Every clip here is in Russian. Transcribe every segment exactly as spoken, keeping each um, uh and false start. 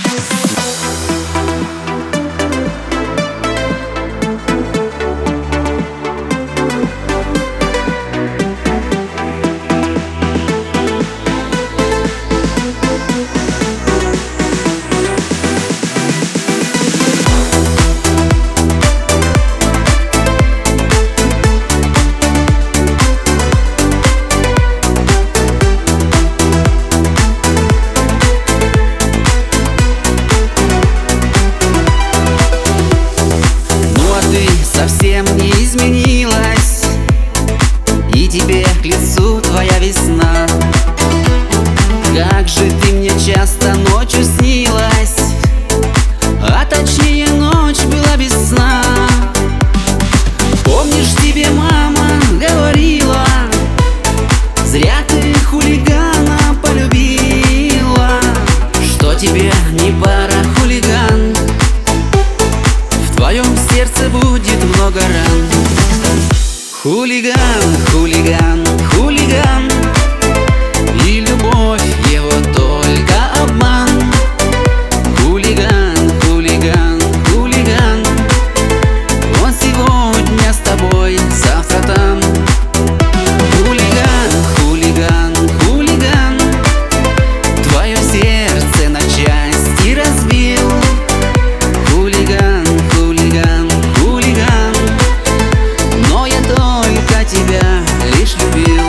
Совсем не изменилась, и тебе к лицу твоя весна. Как же ты мне часто ночью снилась, а точнее ночь была без сна. Помнишь, тебе мама говорила: зря ты хулигана полюбила, что тебе не пара, хулиган. В твоем сердце будет много ран. Хулиган, хулиган, хулиган, и любовь его только обман. Хулиган, хулиган, хулиган, он сегодня с тобой, завтра там. Хулиган, хулиган, хулиган, твое сердце на части разбил. Хулиган, хулиган, хулиган, но я только тебя лишь любил.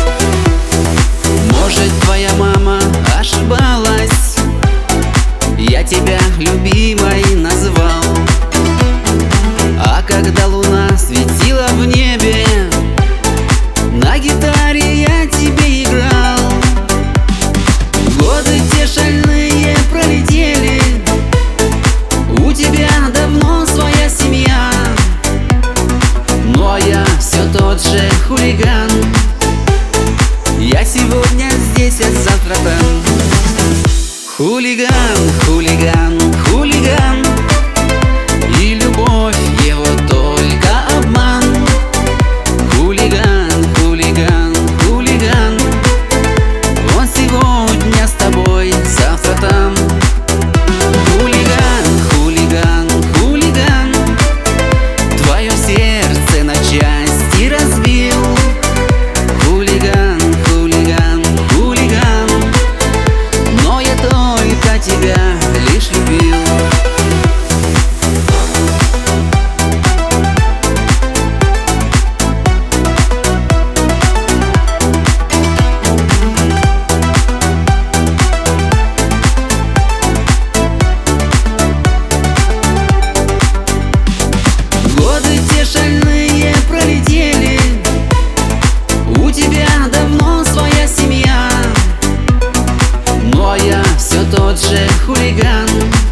Может, твоя мама ошибалась, я тебя любимой назвал. А когда луна светила в небе, на гитаре я тебе играл. Годы те шальные пролетели, у тебя давно своя семья, но я все тот же хулиган. Я сегодня здесь, а завтра там. Хулиган, хулиган, хулиган, и любовь его только обман. Хулиган, хулиган, хулиган, он сегодня с тобой, завтра там. Хулиган, хулиган, хулиган, твое сердце на части разбил. Хулиган, хулиган, хулиган, но я только тебя лишь любил. Годы те шальные пролетели, у тебя давно своя семья, но я все тот же хулиган.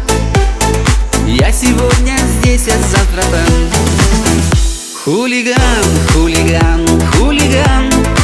Я сегодня здесь, а завтра там. Хулиган, хулиган, хулиган,